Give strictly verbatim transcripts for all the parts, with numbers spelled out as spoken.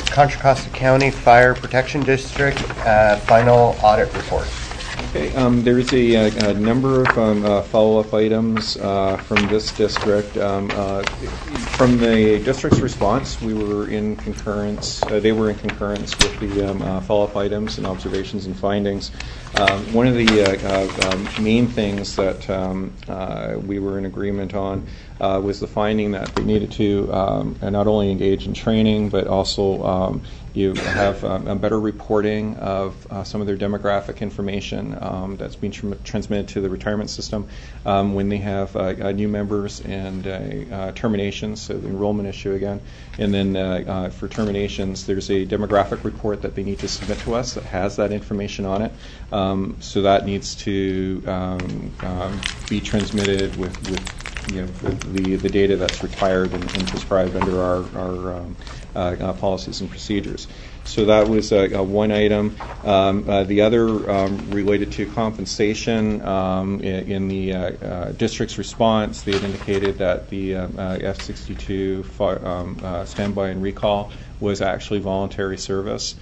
Contra Costa County Fire Protection District uh, final audit report. Okay, um, there's a, a, a number of um, uh, follow-up items uh, from this district. Um, uh, from the district's response, we were in concurrence, uh, they were in concurrence with the um, uh, follow-up items and observations and findings. Um, one of the uh, uh, um, main things that um, uh, we were in agreement on uh, was the finding that they needed to um, not only engage in training, but also um, you have um, a better reporting of uh, some of their demographic information um, that's being tr- transmitted to the retirement system um, when they have uh, uh, new members and uh, uh, terminations, so the enrollment issue again. And then uh, uh, for terminations, there's a demographic report that they need to submit to us that has that information on it. Um, so that needs to um, um, be transmitted with, with you know, the, the data that's required and, and prescribed under our, our um, uh, uh, policies and procedures. So that was uh, uh, one item. Um, uh, the other um, related to compensation. Um, in, in the uh, uh, district's response, they had indicated that the uh, uh, F sixty-two far, um, uh, standby and recall was actually voluntary service.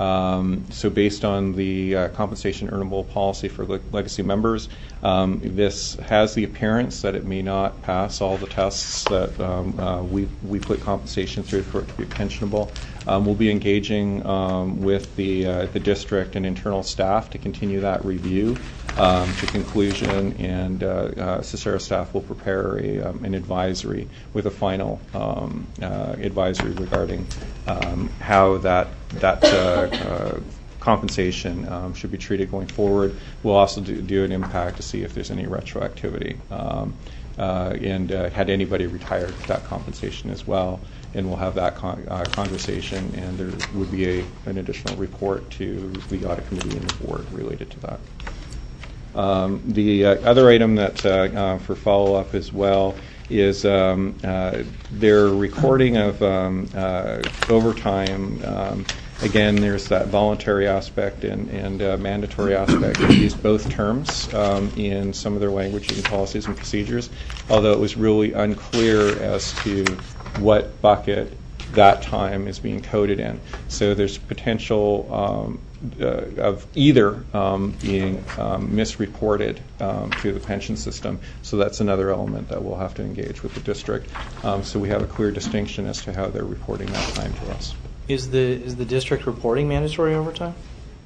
Um, so based on the uh, compensation earnable policy for le- legacy members, um, this has the appearance that it may not pass all the tests that um, uh, we, we put compensation through for it to be pensionable. Um, we'll be engaging um, with the, uh, the district and internal staff to continue that review um, to conclusion, and uh, uh, Cicero staff will prepare a, um, an advisory with a final um, uh, advisory regarding um, how that that uh, uh, compensation um, should be treated going forward. We'll also do, do an impact to see if there's any retroactivity, um, uh, and uh, had anybody retired, that compensation as well. And we'll have that con- uh, conversation, and there would be a, an additional report to the audit committee and the board related to that. Um, the uh, other item that uh, uh, for follow-up as well is um, uh, their recording of um, uh, overtime. Um, again, there's that voluntary aspect and, and uh, mandatory aspect. They use both terms um, in some of their language and policies and procedures, although it was really unclear as to what bucket that time is being coded in. So there's potential um, uh, of either um, being um, misreported um, to the pension system. So that's another element that we'll have to engage with the district. Um, so we have a clear distinction as to how they're reporting that time to us. Is the is the district reporting mandatory overtime?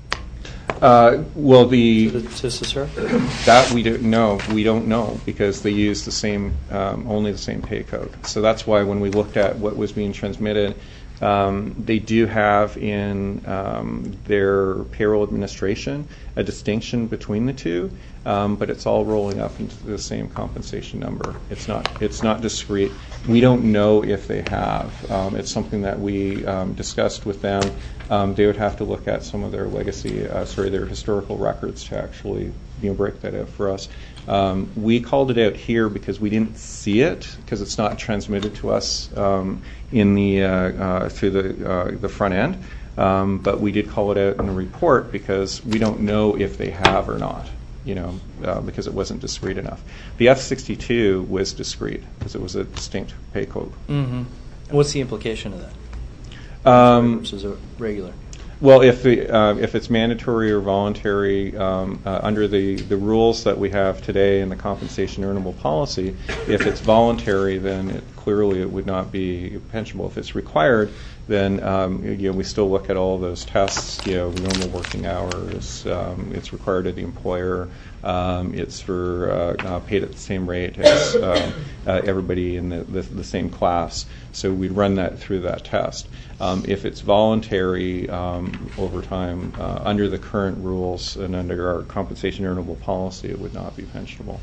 Uh, well, the to, the, to Cicero? That we don't know. We don't know because they use the same, um, only the same pay code. So that's why when we looked at what was being transmitted, um, they do have in um, their payroll administration a distinction between the two, um, but it's all rolling up into the same compensation number. It's not. It's not discrete. We don't know if they have. Um, it's something that we um, discussed with them. Um, they would have to look at some of their legacy, uh, sorry, their historical records to actually, you know, break that out for us. Um, we called it out here because we didn't see it because it's not transmitted to us um, in the uh, uh, through the uh, the front end. Um, but we did call it out in the report because we don't know if they have or not. You know, uh, because it wasn't discrete enough. The F sixty-two was discrete because it was a distinct pay code. Mm-hmm. What's the implication of that? Um, versus a regular. Well, if the, uh, if it's mandatory or voluntary um, uh, under the, the rules that we have today in the compensation earnable policy, if it's voluntary, then it, clearly it would not be pensionable. If it's required, then um, you know we still look at all those tests. You know, normal working hours. Um, it's required of the employer. Um, it's for uh, uh, paid at the same rate as uh, uh, everybody in the, the, the same class. So we'd run that through that test. Um, if it's voluntary um, overtime uh, under the current rules and under our compensation earnable policy, it would not be pensionable.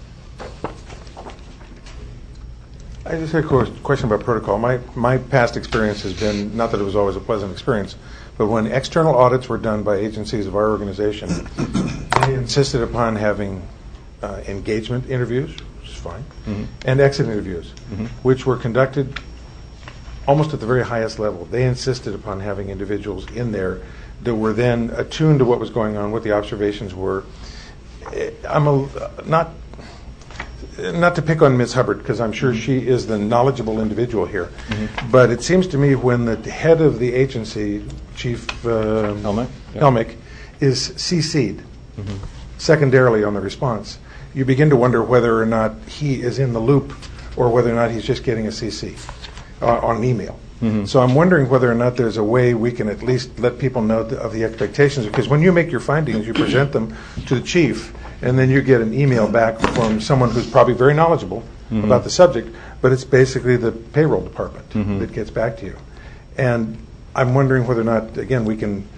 I just had a question about protocol. My my past experience has been, not that it was always a pleasant experience, but when external audits were done by agencies of our organization, they insisted upon having uh, engagement interviews, which is fine, mm-hmm. and exit interviews, mm-hmm. which were conducted almost at the very highest level. They insisted upon having individuals in there that were then attuned to what was going on, what the observations were. I'm a, not... not to pick on Miz Hubbard, because I'm sure she is the knowledgeable individual here, but it seems to me when the head of the agency, Chief uh, Helmick? Yeah. Helmick, is C C'd secondarily on the response, you begin to wonder whether or not he is in the loop or whether or not he's just getting a C C uh, on an email. Mm-hmm. So I'm wondering whether or not there's a way we can at least let people know th- of the expectations, because when you make your findings, you present them to the chief, and then you get an email back from someone who's probably very knowledgeable mm-hmm. about the subject, but it's basically the payroll department mm-hmm. that gets back to you. And I'm wondering whether or not, again, we can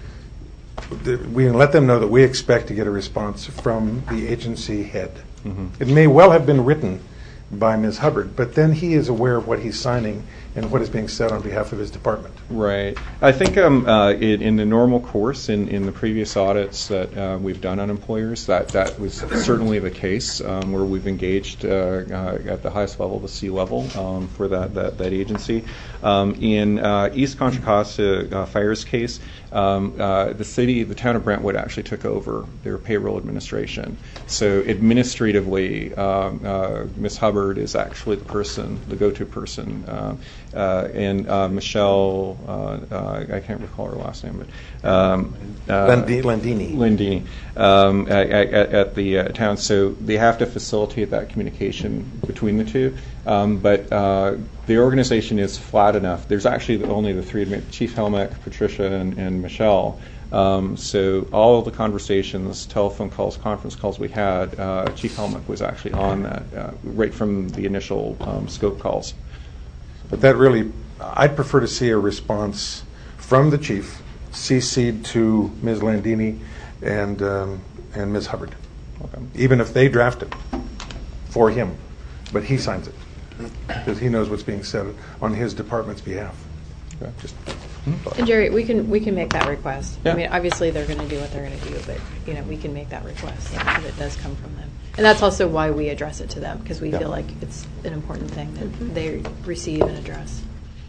th- we can let them know that we expect to get a response from the agency head. Mm-hmm. It may well have been written by Miz Hubbard, but then he is aware of what he's signing and what is being said on behalf of his department. Right. I think um, uh, in, in the normal course, in, in the previous audits that uh, we've done on employers, that, that was certainly the case, um, where we've engaged uh, uh, at the highest level, the C level, um, for that, that, that agency. Um, in uh, East Contra Costa uh, Fire's case, um, uh, the city, the town of Brentwood actually took over their payroll administration. So administratively, um, uh, Miz Hubbard is actually the person, the go-to person. Uh, uh, and uh, Michelle, uh, uh, I can't recall her last name, but um, uh, Lendi- Landini. Landini um, at, at, at the uh, town. So they have to facilitate that communication between the two. Um, but uh, the organization is flat enough. There's actually only the three, Chief Helmick, Patricia, and, and Michelle. Um, so all of the conversations, telephone calls, conference calls we had, uh, Chief Helmick was actually on that uh, right from the initial um, scope calls. But that really, I'd prefer to see a response from the chief, C C'd to Miz Landini and um, and Miz Hubbard, okay. Even if they draft it for him, but he signs it because he knows what's being said on his department's behalf. Okay. Just, And Jerry, we can we can make that request. Yeah. I mean, obviously they're going to do what they're going to do, but you know, we can make that request if it does come from them. And that's also why we address it to them, because we Yeah. feel like it's an important thing that they receive and address.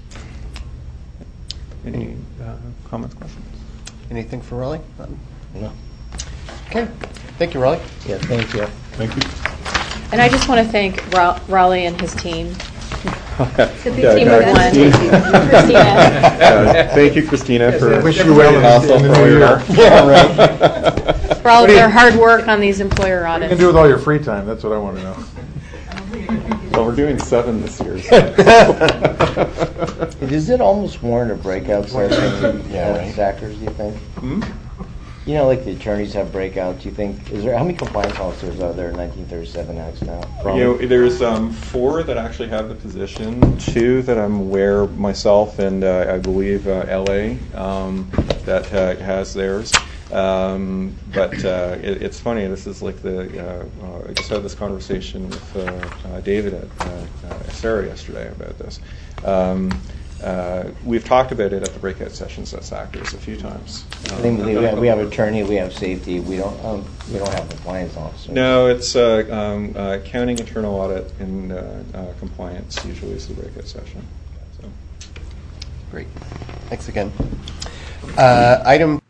Any uh, comments, questions? Anything for Raleigh? No. Okay. Thank you, Raleigh. Yeah, thank you. Thank you. And I just want to thank Ra- Raleigh and his team. The big team of one. Christina. Uh, thank you, Christina, for I wish you well in also the for new your year. yeah, right. For all What of do you- their hard work on these employer What do you audits. do with all your free time? That's what I want to know. Well, we're doing seven this year. So. Is it almost warrant a breakout session Yeah, at right. Zachars, do you think? Hmm? You know, like the attorneys have breakouts, do you think, is there, how many compliance officers are there in nineteen thirty-seven acts now? From- You know, there's um, four that actually have the position, two that I'm aware myself, and uh, I believe uh, L A um, that uh, has theirs. Um, but uh, it, it's funny. This is like the. Uh, uh, I just had this conversation with uh, uh, David at uh, uh, Sarah yesterday about this. Um, uh, we've talked about it at the breakout sessions at Zachars a few times. I think we have, we have attorney, we have safety, we don't, um, we don't have compliance officers. No, it's uh, um, uh, accounting, internal audit, and uh, uh, compliance usually is the breakout session. So. Great. Thanks again. Uh, item